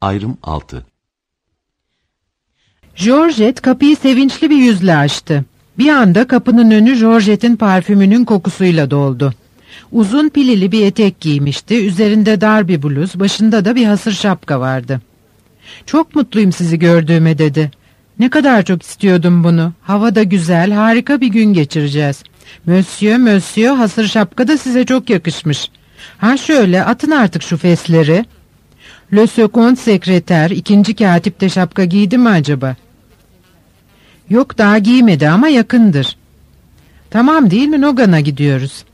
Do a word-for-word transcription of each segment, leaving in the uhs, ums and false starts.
Ayrım altı. Georgette kapıyı sevinçli bir yüzle açtı. Bir anda kapının önü Georgette'in parfümünün kokusuyla doldu. Uzun pilili bir etek giymişti, üzerinde dar bir bluz, başında da bir hasır şapka vardı. "Çok mutluyum sizi gördüğüme," dedi. "Ne kadar çok istiyordum bunu. Hava da güzel, harika bir gün geçireceğiz. Monsieur, monsieur, hasır şapka da size çok yakışmış. Ha şöyle, atın artık şu fesleri." Le second sekreter, ikinci katip de şapka giydi mi acaba? "Yok, daha giymedi ama yakındır." "Tamam değil mi, Nogan'a gidiyoruz."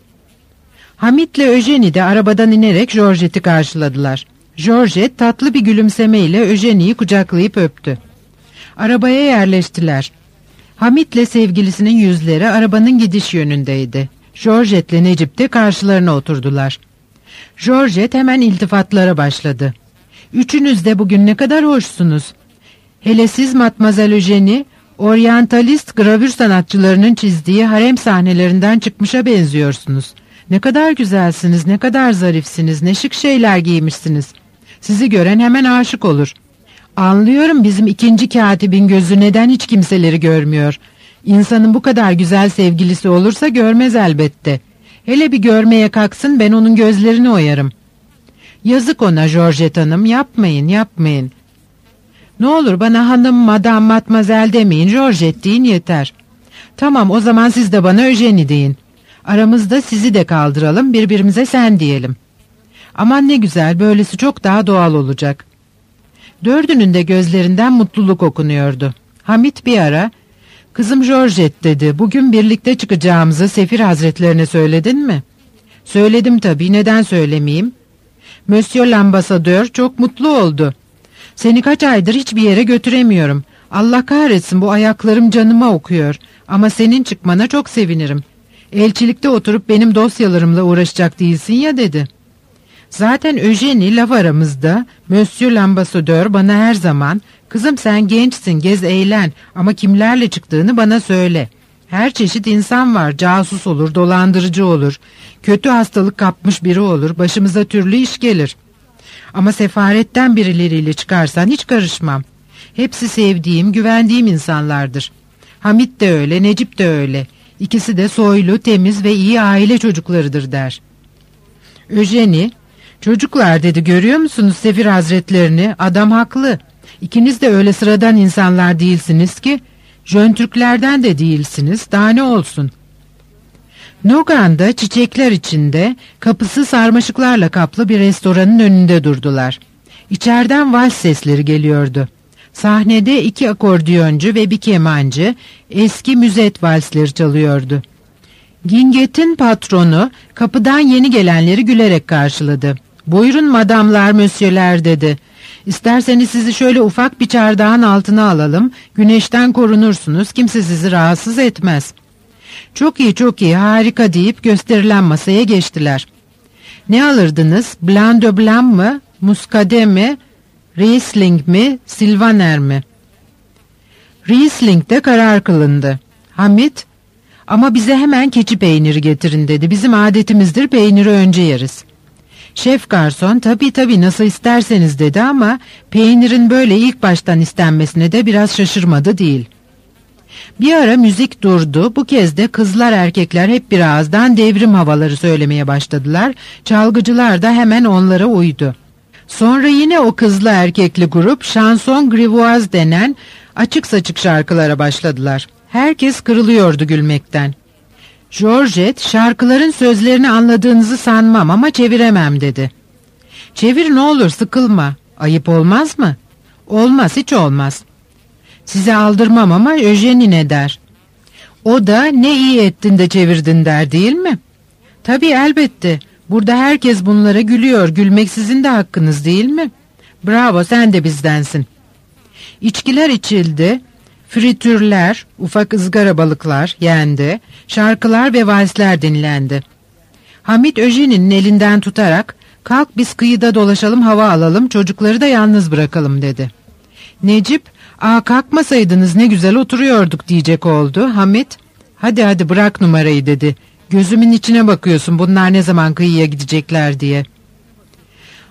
Hamit'le Eugenie de arabadan inerek Georgette'i karşıladılar. Georgette tatlı bir gülümsemeyle Eugenie'yi kucaklayıp öptü. Arabaya yerleştiler. Hamit'le sevgilisinin yüzleri arabanın gidiş yönündeydi. Georgette'le Necip de karşılarına oturdular. Georgette hemen iltifatlara başladı. "Üçünüz de bugün ne kadar hoşsunuz. Hele siz Mademoiselle Eugenie, oryantalist gravür sanatçılarının çizdiği harem sahnelerinden çıkmışa benziyorsunuz. Ne kadar güzelsiniz, ne kadar zarifsiniz, ne şık şeyler giymişsiniz. Sizi gören hemen aşık olur. Anlıyorum bizim ikinci katibin gözü neden hiç kimseleri görmüyor. İnsanın bu kadar güzel sevgilisi olursa görmez elbette. Hele bir görmeye kalksın, ben onun gözlerini oyarım." "Yazık ona Georgette Hanım, yapmayın, yapmayın." "Ne olur bana hanım, madam, matmazel demeyin, Georgette deyin yeter." "Tamam, o zaman siz de bana Eugenie deyin. Aramızda sizi de kaldıralım, birbirimize sen diyelim." "Aman ne güzel, böylesi çok daha doğal olacak." Dördünün de gözlerinden mutluluk okunuyordu. Hamit bir ara, "Kızım Georgette," dedi, "bugün birlikte çıkacağımızı Sefir Hazretlerine söyledin mi?" "Söyledim tabii, neden söylemeyeyim?" "Monsieur l'Ambassadeur çok mutlu oldu. Seni kaç aydır hiçbir yere götüremiyorum. Allah kahretsin, bu ayaklarım canıma okuyor. Ama senin çıkmana çok sevinirim. Elçilikte oturup benim dosyalarımla uğraşacak değilsin ya," dedi. "Zaten Eugenie laf aramızda, Monsieur l'Ambassadeur bana her zaman, 'Kızım sen gençsin, gez eğlen ama kimlerle çıktığını bana söyle. Her çeşit insan var, casus olur, dolandırıcı olur, kötü hastalık kapmış biri olur, başımıza türlü iş gelir. Ama sefaretten birileriyle çıkarsan hiç karışmam. Hepsi sevdiğim, güvendiğim insanlardır. Hamit de öyle, Necip de öyle. İkisi de soylu, temiz ve iyi aile çocuklarıdır," der. Eugenie, "Çocuklar," dedi, "görüyor musunuz Sefir Hazretlerini? Adam haklı. İkiniz de öyle sıradan insanlar değilsiniz ki, Jön Türklerden de değilsiniz, daha ne olsun." Nogan'da çiçekler içinde, kapısı sarmaşıklarla kaplı bir restoranın önünde durdular. İçeriden vals sesleri geliyordu. Sahnede iki akordiyoncu ve bir kemancı eski müzet valsleri çalıyordu. Ginget'in patronu kapıdan yeni gelenleri gülerek karşıladı. "Buyurun madamlar, mösyöler," dedi. "İsterseniz sizi şöyle ufak bir çardağın altına alalım, güneşten korunursunuz, kimse sizi rahatsız etmez." "Çok iyi, çok iyi, harika," deyip gösterilen masaya geçtiler. "Ne alırdınız? Blanc de Blanc mı? Muscadet mi? Riesling mi? Sylvaner mi?" Riesling'de karar kılındı. Hamit, "Ama bize hemen keçi peyniri getirin," dedi. "Bizim adetimizdir, peyniri önce yeriz." Şef garson, "Tabii tabii, nasıl isterseniz," dedi ama peynirin böyle ilk baştan istenmesine de biraz şaşırmadı değil. Bir ara müzik durdu. Bu kez de kızlar erkekler hep bir ağızdan devrim havaları söylemeye başladılar. Çalgıcılar da hemen onlara uydu. Sonra yine o kızlı erkekli grup Chanson Grivoise denen açık saçık şarkılara başladılar. Herkes kırılıyordu gülmekten. Georgette, "Şarkıların sözlerini anladığınızı sanmam ama çeviremem," dedi. "Çevir ne olur, sıkılma. Ayıp olmaz mı?" "Olmaz, hiç olmaz." "Size aldırmam ama Eugenie ne der?" "O da ne iyi ettin de çevirdin der, değil mi?" "Tabii, elbette. Burada herkes bunlara gülüyor. Gülmek sizin de hakkınız, değil mi?" "Bravo, sen de bizdensin." İçkiler içildi. Fritürler, ufak ızgara balıklar yendi. Şarkılar ve valsler dinlendi. Hamit Eugenie'nin elinden tutarak, "Kalk biz kıyıda dolaşalım, hava alalım, çocukları da yalnız bırakalım," dedi. Necip, "Aa, kalkmasaydınız ne güzel oturuyorduk," diyecek oldu. Hamit, "Hadi hadi bırak numarayı," dedi. "Gözümün içine bakıyorsun, bunlar ne zaman kıyıya gidecekler diye."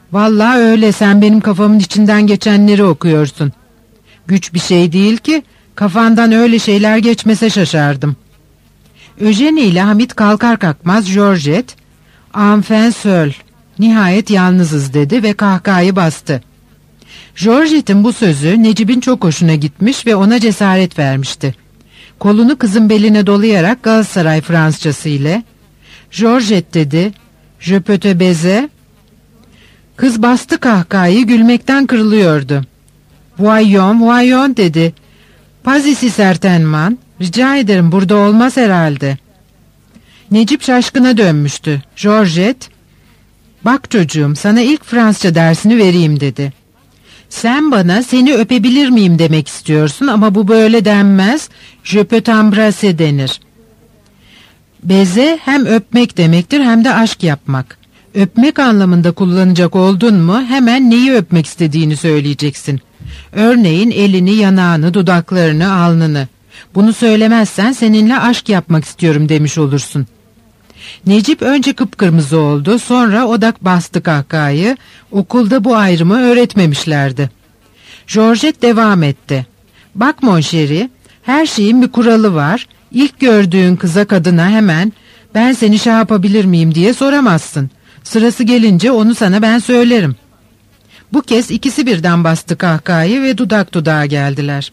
Vallahi öyle, sen benim kafamın içinden geçenleri okuyorsun. Güç bir şey değil ki, kafandan öyle şeyler geçmese şaşardım. Eugenie ile Hamit kalkar kalkmaz Georgette, "Enfin seul, nihayet yalnızız" dedi ve kahkahayı bastı. Georgette'in bu sözü Necip'in çok hoşuna gitmiş ve ona cesaret vermişti. Kolunu kızın beline dolayarak Galatasaray Fransızcası ile "Georgette" dedi, "Je peux te baiser?" Kız bastı kahkahayı, gülmekten kırılıyordu. "Voyons, voyons" dedi. "Pas ici certainement, rica ederim, burada olmaz herhalde." Necip şaşkına dönmüştü. Georgette, "Bak çocuğum, sana ilk Fransızca dersini vereyim" dedi. "Sen bana seni öpebilir miyim demek istiyorsun ama bu böyle denmez. Je peux t'embrasser denir. Beze hem öpmek demektir hem de aşk yapmak. Öpmek anlamında kullanacak oldun mu hemen neyi öpmek istediğini söyleyeceksin. Örneğin elini, yanağını, dudaklarını, alnını. Bunu söylemezsen seninle aşk yapmak istiyorum demiş olursun. Necip önce kıpkırmızı oldu, sonra odak bastı kahkahayı. Okulda bu ayrımı öğretmemişlerdi. Georgette devam etti. "Bak mon chéri, her şeyin bir kuralı var. İlk gördüğün kıza, kadına hemen ben seni şey yapabilir miyim diye soramazsın. Sırası gelince onu sana ben söylerim." Bu kez ikisi birden bastı kahkahayı ve dudak dudağa geldiler.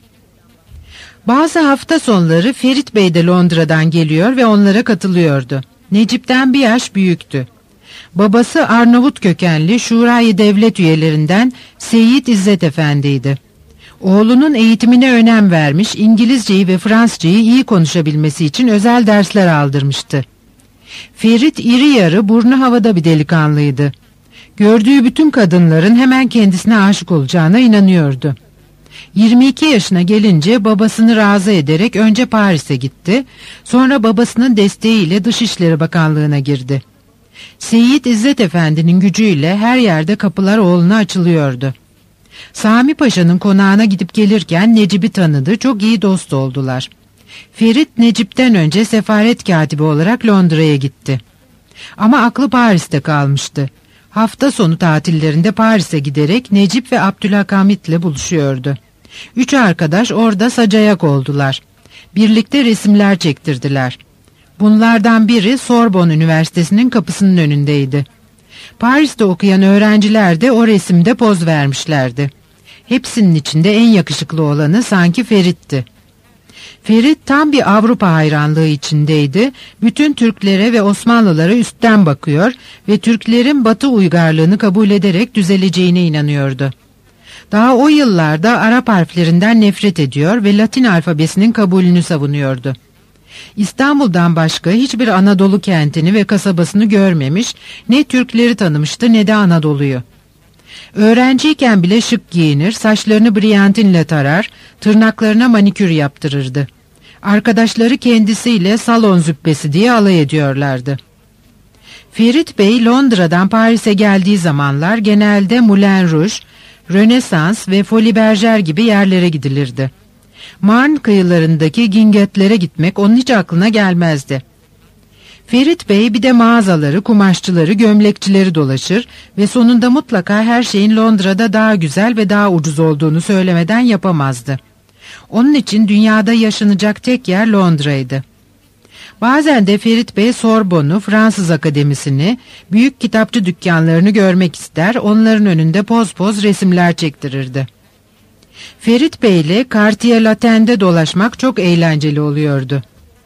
Bazı hafta sonları Ferit Bey de Londra'dan geliyor ve onlara katılıyordu. Necip'ten bir yaş büyüktü. Babası Arnavut kökenli Şurayı Devlet üyelerinden Seyit İzzet Efendi'ydi. Oğlunun eğitimine önem vermiş, İngilizceyi ve Fransızcayı iyi konuşabilmesi için özel dersler aldırmıştı. Ferit iri yarı, burnu havada bir delikanlıydı. Gördüğü bütün kadınların hemen kendisine aşık olacağına inanıyordu. yirmi iki yaşına gelince babasını razı ederek önce Paris'e gitti, sonra babasının desteğiyle Dışişleri Bakanlığı'na girdi. Seyit İzzet Efendi'nin gücüyle her yerde kapılar oğluna açılıyordu. Sami Paşa'nın konağına gidip gelirken Necip'i tanıdı, çok iyi dost oldular. Ferit Necip'ten önce sefaret katibi olarak Londra'ya gitti. Ama aklı Paris'te kalmıştı. Hafta sonu tatillerinde Paris'e giderek Necip ve Abdülhamit'le buluşuyordu. Üç arkadaş orada sacayak oldular. Birlikte resimler çektirdiler. Bunlardan biri Sorbonne Üniversitesi'nin kapısının önündeydi. Paris'te okuyan öğrenciler de o resimde poz vermişlerdi. Hepsinin içinde en yakışıklı olanı sanki Ferit'ti. Ferit tam bir Avrupa hayranlığı içindeydi. Bütün Türklere ve Osmanlılara üstten bakıyor ve Türklerin Batı uygarlığını kabul ederek düzeleceğine inanıyordu. Daha o yıllarda Arap harflerinden nefret ediyor ve Latin alfabesinin kabulünü savunuyordu. İstanbul'dan başka hiçbir Anadolu kentini ve kasabasını görmemiş, ne Türkleri tanımıştı ne de Anadolu'yu. Öğrenciyken bile şık giyinir, saçlarını briyantinle tarar, tırnaklarına manikür yaptırırdı. Arkadaşları kendisiyle salon züppesi diye alay ediyorlardı. Ferit Bey Londra'dan Paris'e geldiği zamanlar genelde Moulin Rouge, Rönesans ve Folies Bergère gibi yerlere gidilirdi. Marne kıyılarındaki gingetlere gitmek onun hiç aklına gelmezdi. Ferit Bey bir de mağazaları, kumaşçıları, gömlekçileri dolaşır ve sonunda mutlaka her şeyin Londra'da daha güzel ve daha ucuz olduğunu söylemeden yapamazdı. Onun için dünyada yaşanacak tek yer Londra'ydı. Bazen de Ferit Bey Sorbonne'u, Fransız Akademisi'ni, büyük kitapçı dükkanlarını görmek ister, onların önünde poz poz resimler çektirirdi. Ferit Bey ile Quartier Latein'de dolaşmak çok eğlenceli oluyordu.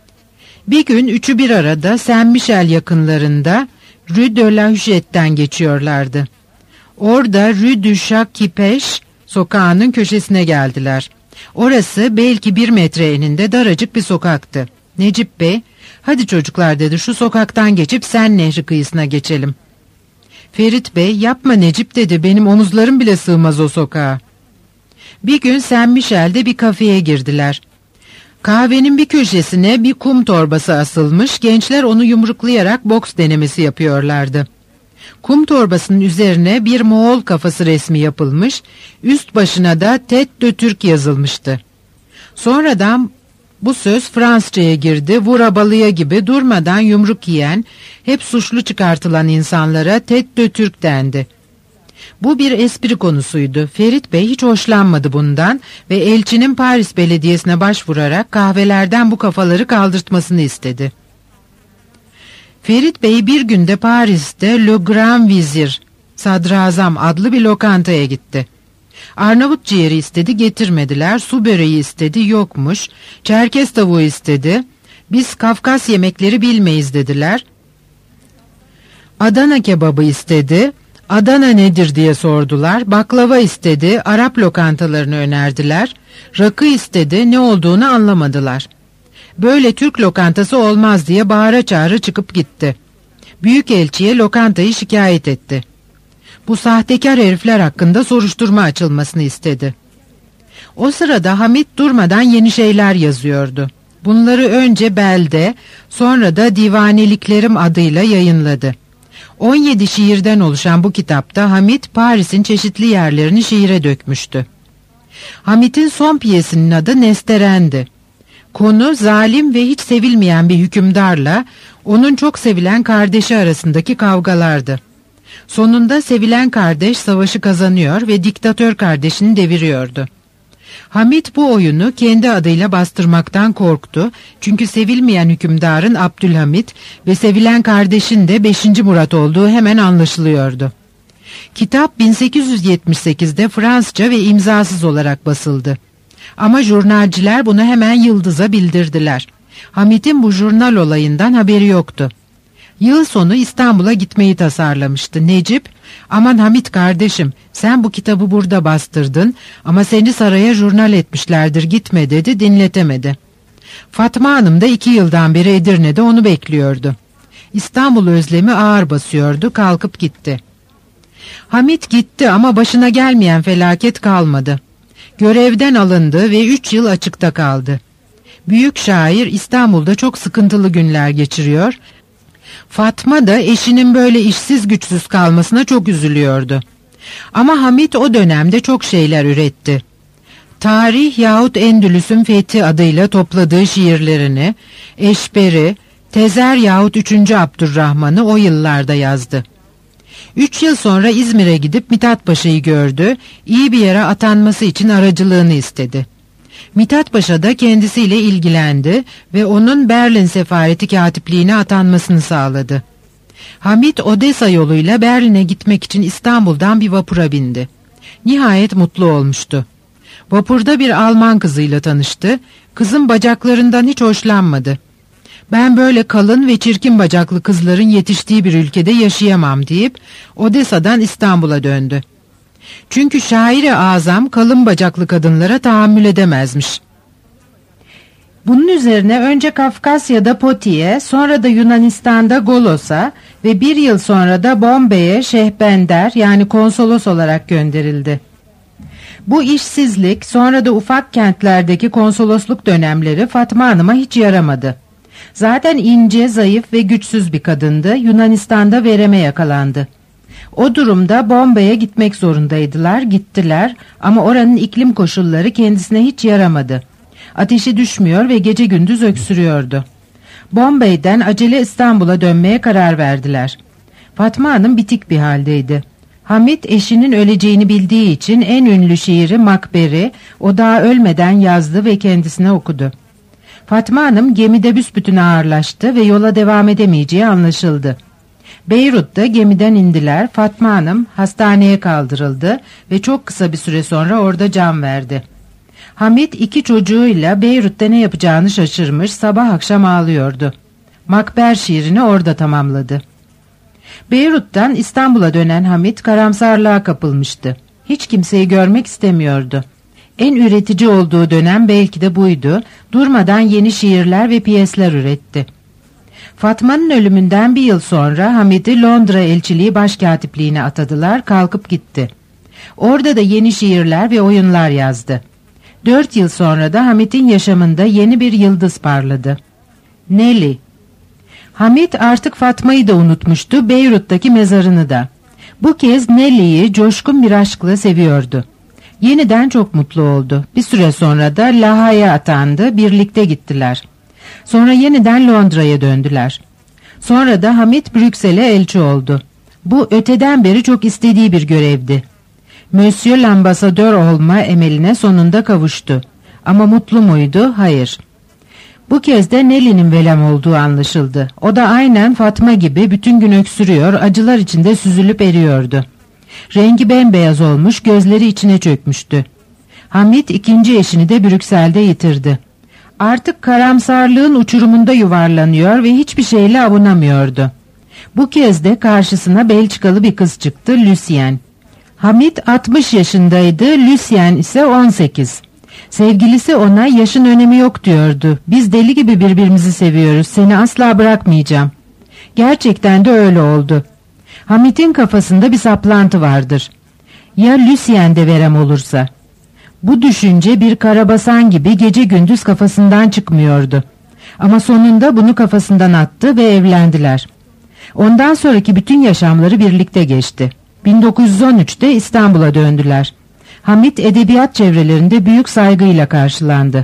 Bir gün üçü bir arada Saint Michel yakınlarında Rue de la Huchette'den geçiyorlardı. Orada Rue du Chat-Qui-Pêche sokağının köşesine geldiler. Orası belki bir metre eninde daracık bir sokaktı. Necip Bey, "Hadi çocuklar" dedi, "şu sokaktan geçip Sen Nehri kıyısına geçelim." Ferit Bey, "Yapma Necip" dedi, "benim omuzlarım bile sığmaz o sokağa." Bir gün Saint Michel'de bir kafeye girdiler. Kahvenin bir köşesine bir kum torbası asılmış, gençler onu yumruklayarak boks denemesi yapıyorlardı. Kum torbasının üzerine bir Moğol kafası resmi yapılmış, üst başına da Tête de Türk yazılmıştı. Sonradan bu söz Fransızcaya girdi, vura balıya gibi durmadan yumruk yiyen, hep suçlu çıkartılan insanlara Tête de Türk dendi. Bu bir espri konusuydu. Ferit Bey hiç hoşlanmadı bundan ve elçinin Paris Belediyesi'ne başvurarak kahvelerden bu kafaları kaldırtmasını istedi. Ferit Bey bir günde Paris'te Le Grand Vizir, Sadrazam adlı bir lokantaya gitti. Arnavut ciğeri istedi, getirmediler. Su böreği istedi, yokmuş. Çerkez tavuğu istedi. Biz Kafkas yemekleri bilmeyiz dediler. Adana kebabı istedi. Adana nedir diye sordular. Baklava istedi. Arap lokantalarını önerdiler. Rakı istedi. Ne olduğunu anlamadılar. Böyle Türk lokantası olmaz diye bağıra çağıra çıkıp gitti. Büyükelçiye lokantayı şikayet etti. Bu sahtekar herifler hakkında soruşturma açılmasını istedi. O sırada Hamit durmadan yeni şeyler yazıyordu. Bunları önce Belde, sonra da Divaneliklerim adıyla yayınladı. on yedi şiirden oluşan bu kitapta Hamit Paris'in çeşitli yerlerini şiire dökmüştü. Hamit'in son piyesinin adı Nesteren'di. Konu zalim ve hiç sevilmeyen bir hükümdarla onun çok sevilen kardeşi arasındaki kavgalardı. Sonunda sevilen kardeş savaşı kazanıyor ve diktatör kardeşini deviriyordu. Hamit bu oyunu kendi adıyla bastırmaktan korktu, çünkü sevilmeyen hükümdarın Abdülhamit ve sevilen kardeşin de beşinci Murat olduğu hemen anlaşılıyordu. Kitap bin sekiz yüz yetmiş sekizde Fransızca ve imzasız olarak basıldı. Ama jurnalciler bunu hemen Yıldız'a bildirdiler. Hamit'in bu jurnal olayından haberi yoktu. Yıl sonu İstanbul'a gitmeyi tasarlamıştı. Necip, "Aman Hamit kardeşim, sen bu kitabı burada bastırdın ama seni saraya jurnal etmişlerdir, gitme" dedi, dinletemedi. Fatma Hanım da iki yıldan beri Edirne'de onu bekliyordu. İstanbul özlemi ağır basıyordu, kalkıp gitti. Hamit gitti ama başına gelmeyen felaket kalmadı. Görevden alındı ve üç yıl açıkta kaldı. Büyük şair İstanbul'da çok sıkıntılı günler geçiriyor. Fatma da eşinin böyle işsiz güçsüz kalmasına çok üzülüyordu. Ama Hamit o dönemde çok şeyler üretti. Tarih yahut Endülüs'ün Fethi adıyla topladığı şiirlerini, Eşberi, Tezer yahut üçüncü Abdurrahman'ı o yıllarda yazdı. Üç yıl sonra İzmir'e gidip Mithat Paşa'yı gördü, iyi bir yere atanması için aracılığını istedi. Mithat Paşa da kendisiyle ilgilendi ve onun Berlin Sefareti Katipliğine atanmasını sağladı. Hamit Odessa yoluyla Berlin'e gitmek için İstanbul'dan bir vapura bindi. Nihayet mutlu olmuştu. Vapurda bir Alman kızıyla tanıştı. Kızın bacaklarından hiç hoşlanmadı. "Ben böyle kalın ve çirkin bacaklı kızların yetiştiği bir ülkede yaşayamam" deyip Odessa'dan İstanbul'a döndü. Çünkü şair-i azam kalın bacaklı kadınlara tahammül edemezmiş. Bunun üzerine önce Kafkasya'da Poti'ye, sonra da Yunanistan'da Golos'a ve bir yıl sonra da Bombay'e şehbender yani konsolos olarak gönderildi. Bu işsizlik, sonra da ufak kentlerdeki konsolosluk dönemleri Fatma Hanım'a hiç yaramadı. Zaten ince, zayıf ve güçsüz bir kadındı. Yunanistan'da vereme yakalandı. O durumda Bombay'a gitmek zorundaydılar, gittiler ama oranın iklim koşulları kendisine hiç yaramadı. Ateşi düşmüyor ve gece gündüz öksürüyordu. Bombay'den acele İstanbul'a dönmeye karar verdiler. Fatma Hanım bitik bir haldeydi. Hamit eşinin öleceğini bildiği için en ünlü şiiri Makber'i o daha ölmeden yazdı ve kendisine okudu. Fatma Hanım gemide büsbütün ağırlaştı ve yola devam edemeyeceği anlaşıldı. Beyrut'ta gemiden indiler. Fatma Hanım hastaneye kaldırıldı ve çok kısa bir süre sonra orada can verdi. Hamit iki çocuğuyla Beyrut'ta ne yapacağını şaşırmış, sabah akşam ağlıyordu. Makber şiirini orada tamamladı. Beyrut'tan İstanbul'a dönen Hamit karamsarlığa kapılmıştı. Hiç kimseyi görmek istemiyordu. En üretici olduğu dönem belki de buydu. Durmadan yeni şiirler ve piyesler üretti. Fatma'nın ölümünden bir yıl sonra Hamit'i Londra elçiliği başkatipliğine atadılar, kalkıp gitti. Orada da yeni şiirler ve oyunlar yazdı. Dört yıl sonra da Hamit'in yaşamında yeni bir yıldız parladı. Nelly. Hamit artık Fatma'yı da unutmuştu, Beyrut'taki mezarını da. Bu kez Nelly'yi coşkun bir aşkla seviyordu. Yeniden çok mutlu oldu. Bir süre sonra da Laha'ya atandı, birlikte gittiler. Sonra yeniden Londra'ya döndüler. Sonra da Hamit Brüksel'e elçi oldu. Bu öteden beri çok istediği bir görevdi. Monsieur l'Ambassadeur olma emeline sonunda kavuştu. Ama mutlu muydu? Hayır. Bu kez de Nelly'nin velem olduğu anlaşıldı. O da aynen Fatma gibi bütün gün öksürüyor, acılar içinde süzülüp eriyordu. Rengi bembeyaz olmuş, gözleri içine çökmüştü. Hamit ikinci eşini de Brüksel'de yitirdi. Artık karamsarlığın uçurumunda yuvarlanıyor ve hiçbir şeyle avunamıyordu. Bu kez de karşısına Belçikalı bir kız çıktı, Lucienne. Hamit altmış yaşındaydı, Lucienne ise on sekiz. Sevgilisi ona yaşın önemi yok diyordu. Biz deli gibi birbirimizi seviyoruz, seni asla bırakmayacağım. Gerçekten de öyle oldu. Hamit'in kafasında bir saplantı vardır. Ya Lucienne de verem olursa? Bu düşünce bir karabasan gibi gece gündüz kafasından çıkmıyordu. Ama sonunda bunu kafasından attı ve evlendiler. Ondan sonraki bütün yaşamları birlikte geçti. bin dokuz yüz on üçte İstanbul'a döndüler. Hamit edebiyat çevrelerinde büyük saygıyla karşılandı.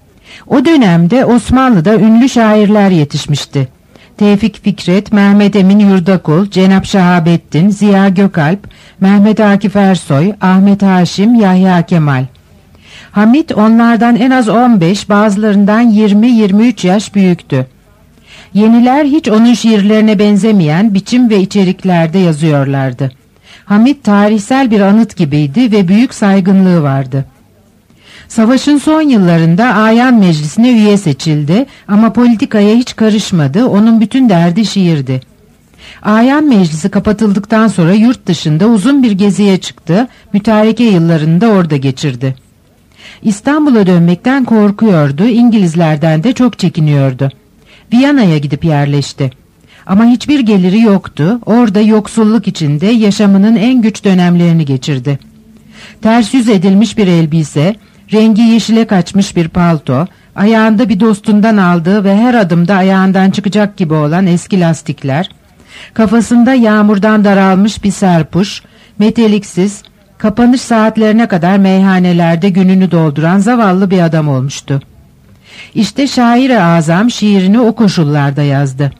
O dönemde Osmanlı'da ünlü şairler yetişmişti. Tevfik Fikret, Mehmet Emin Yurdakul, Cenap Şahabettin, Ziya Gökalp, Mehmet Akif Ersoy, Ahmet Haşim, Yahya Kemal. Hamit onlardan en az on beş, bazılarından yirmi yirmi üç yaş büyüktü. Yeniler hiç onun şiirlerine benzemeyen biçim ve içeriklerde yazıyorlardı. Hamit tarihsel bir anıt gibiydi ve büyük saygınlığı vardı. Savaşın son yıllarında Ayan Meclisi'ne üye seçildi ama politikaya hiç karışmadı, onun bütün derdi şiirdi. Ayan Meclisi kapatıldıktan sonra yurt dışında uzun bir geziye çıktı, mütareke yıllarını da orada geçirdi. İstanbul'a dönmekten korkuyordu, İngilizlerden de çok çekiniyordu. Viyana'ya gidip yerleşti. Ama hiçbir geliri yoktu, orada yoksulluk içinde yaşamının en güç dönemlerini geçirdi. Ters yüz edilmiş bir elbise, rengi yeşile kaçmış bir palto, ayağında bir dostundan aldığı ve her adımda ayağından çıkacak gibi olan eski lastikler, kafasında yağmurdan daralmış bir serpuş, meteliksiz, kapanış saatlerine kadar meyhanelerde gününü dolduran zavallı bir adam olmuştu. İşte şair-i azam şiirini o koşullarda yazdı.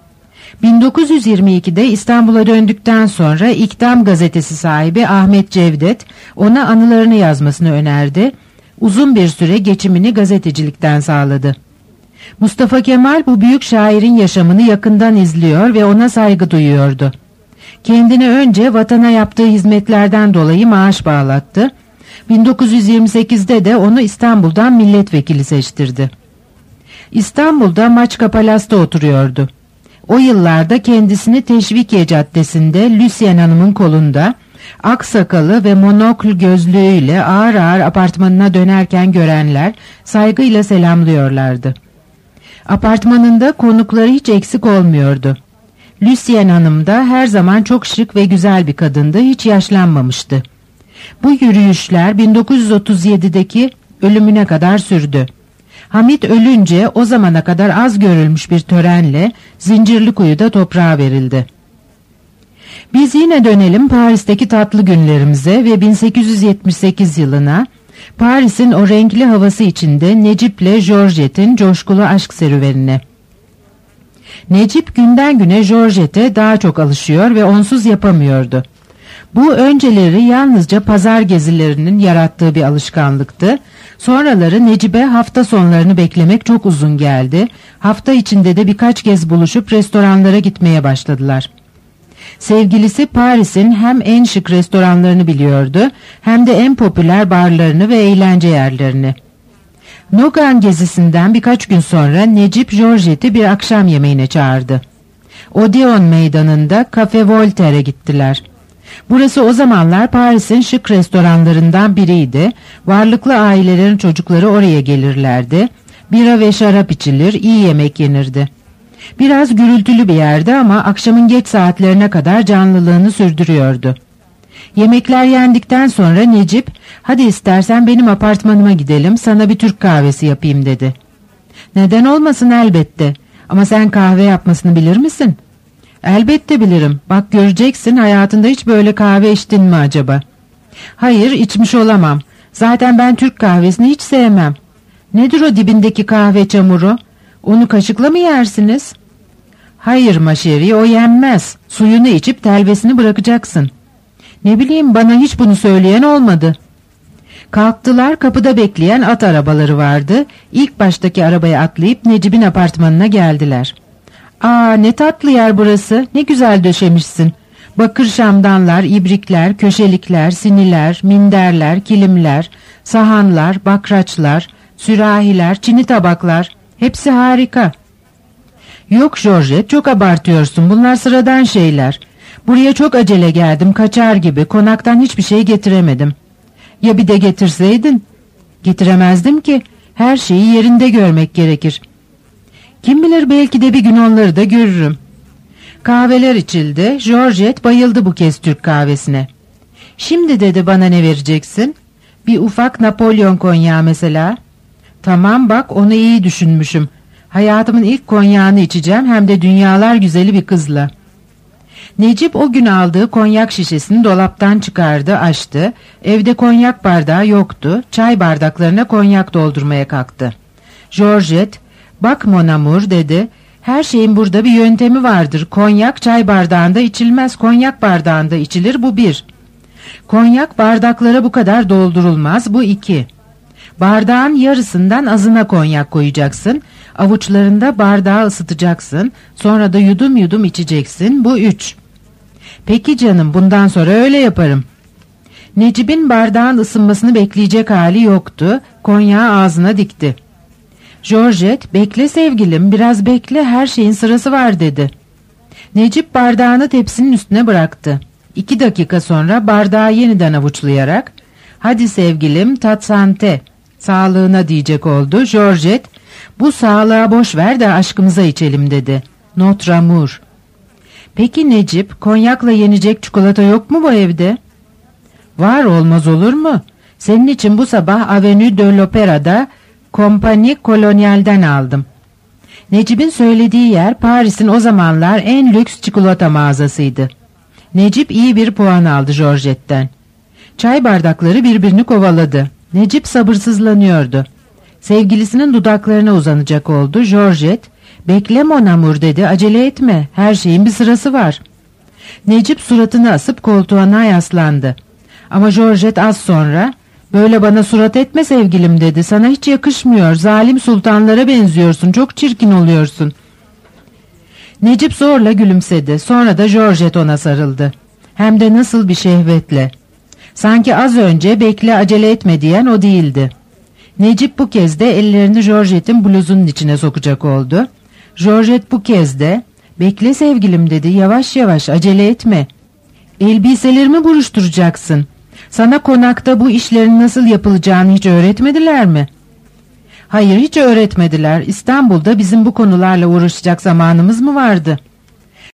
bin dokuz yüz yirmi ikide İstanbul'a döndükten sonra İktam gazetesi sahibi Ahmet Cevdet ona anılarını yazmasını önerdi. Uzun bir süre geçimini gazetecilikten sağladı. Mustafa Kemal bu büyük şairin yaşamını yakından izliyor ve ona saygı duyuyordu. Kendine önce vatana yaptığı hizmetlerden dolayı maaş bağlattı. bin dokuz yüz yirmi sekizde de onu İstanbul'dan milletvekili seçtirdi. İstanbul'da Maçka Palas'ta oturuyordu. O yıllarda kendisini Teşvikiye Caddesi'nde Lucienne Hanım'ın kolunda, ak sakalı ve monokl gözlüğüyle ağır ağır apartmanına dönerken görenler saygıyla selamlıyorlardı. Apartmanında konukları hiç eksik olmuyordu. Lucienne Hanım da her zaman çok şık ve güzel bir kadındı, hiç yaşlanmamıştı. Bu yürüyüşler bin dokuz yüz otuz yedideki ölümüne kadar sürdü. Hamit ölünce o zamana kadar az görülmüş bir törenle Zincirlikuyu'da toprağa verildi. Biz yine dönelim Paris'teki tatlı günlerimize ve bin sekiz yüz yetmiş sekiz yılına, Paris'in o renkli havası içinde Necip'le Georgette'in coşkulu aşk serüvenine. Necip günden güne Georgette'e daha çok alışıyor ve onsuz yapamıyordu. Bu önceleri yalnızca pazar gezilerinin yarattığı bir alışkanlıktı. Sonraları Necip'e hafta sonlarını beklemek çok uzun geldi. Hafta içinde de birkaç kez buluşup restoranlara gitmeye başladılar. Sevgilisi Paris'in hem en şık restoranlarını biliyordu, hem de en popüler barlarını ve eğlence yerlerini. Nogan gezisinden birkaç gün sonra Necip Georgette'i bir akşam yemeğine çağırdı. Odeon meydanında Cafe Voltaire'e gittiler. Burası o zamanlar Paris'in şık restoranlarından biriydi. Varlıklı ailelerin çocukları oraya gelirlerdi. Bira ve şarap içilir, iyi yemek yenirdi. Biraz gürültülü bir yerdi ama akşamın geç saatlerine kadar canlılığını sürdürüyordu. Yemekler yendikten sonra Necip, "Hadi istersen benim apartmanıma gidelim, sana bir Türk kahvesi yapayım." dedi. "Neden olmasın, elbette. Ama sen kahve yapmasını bilir misin?" "Elbette bilirim. Bak göreceksin, hayatında hiç böyle kahve içtin mi acaba?" "Hayır, içmiş olamam. Zaten ben Türk kahvesini hiç sevmem." "Nedir o dibindeki kahve çamuru? Onu kaşıkla mı yersiniz?" Hayır maşeri, o yenmez. Suyunu içip telvesini bırakacaksın. Ne bileyim, bana hiç bunu söyleyen olmadı. Kalktılar, kapıda bekleyen at arabaları vardı. İlk baştaki arabaya atlayıp Necip'in apartmanına geldiler. Aa, ne tatlı yer burası, ne güzel döşemişsin. Bakır şamdanlar, ibrikler, köşelikler, siniler, minderler, kilimler, sahanlar, bakraçlar, sürahiler, çini tabaklar. Hepsi harika. Yok Georgette, çok abartıyorsun, bunlar sıradan şeyler. Buraya çok acele geldim, kaçar gibi, konaktan hiçbir şey getiremedim. Ya bir de getirseydin? Getiremezdim ki, her şeyi yerinde görmek gerekir. Kim bilir, belki de bir gün onları da görürüm. Kahveler içildi, Georgette bayıldı bu kez Türk kahvesine. Şimdi dedi, bana ne vereceksin? Bir ufak Napolyon konyağı mesela. Tamam bak, onu iyi düşünmüşüm. Hayatımın ilk konyağını içeceğim, hem de dünyalar güzeli bir kızla. Necip o gün aldığı konyak şişesini dolaptan çıkardı, açtı. Evde konyak bardağı yoktu. Çay bardaklarına konyak doldurmaya kalktı. Georgette, bak mon amour dedi. Her şeyin burada bir yöntemi vardır. Konyak çay bardağında içilmez, konyak bardağında içilir, bu bir. Konyak bardaklara bu kadar doldurulmaz, bu iki. Bardağın yarısından azına konyak koyacaksın. Avuçlarında bardağı ısıtacaksın. Sonra da yudum yudum içeceksin, bu üç. Peki canım, bundan sonra öyle yaparım. Necip'in bardağın ısınmasını bekleyecek hali yoktu. Konyağı ağzına dikti. Georgette, bekle sevgilim, biraz bekle, her şeyin sırası var dedi. Necip bardağını tepsinin üstüne bıraktı. İki dakika sonra bardağı yeniden avuçlayarak, hadi sevgilim, tat sante, sağlığına diyecek oldu. Georgette, bu sağlığa boş ver de aşkımıza içelim dedi. Notre amour. Peki Necip, konyakla yenecek çikolata yok mu bu evde? Var, olmaz olur mu? Senin için bu sabah Avenue de l'Opéra'da Compagnie Colonial'den aldım. Necip'in söylediği yer Paris'in o zamanlar en lüks çikolata mağazasıydı. Necip iyi bir puan aldı Georgette'den. Çay bardakları birbirini kovaladı. Necip sabırsızlanıyordu. Sevgilisinin dudaklarına uzanacak oldu. Georgette, bekle mon amour dedi, acele etme, her şeyin bir sırası var. Necip suratını asıp koltuğuna yaslandı. Ama Georgette az sonra, böyle bana surat etme sevgilim dedi, sana hiç yakışmıyor, zalim sultanlara benziyorsun, çok çirkin oluyorsun. Necip zorla gülümsedi, sonra da Georgette ona sarıldı. Hem de nasıl bir şehvetle. Sanki az önce bekle acele etme diyen o değildi. Necip bu kez de ellerini Georgette'in bluzunun içine sokacak oldu. Georgette bu kez de bekle sevgilim dedi, yavaş yavaş, acele etme. Elbiselerimi buruşturacaksın. Sana konakta bu işlerin nasıl yapılacağını hiç öğretmediler mi? Hayır, hiç öğretmediler. İstanbul'da bizim bu konularla uğraşacak zamanımız mı vardı?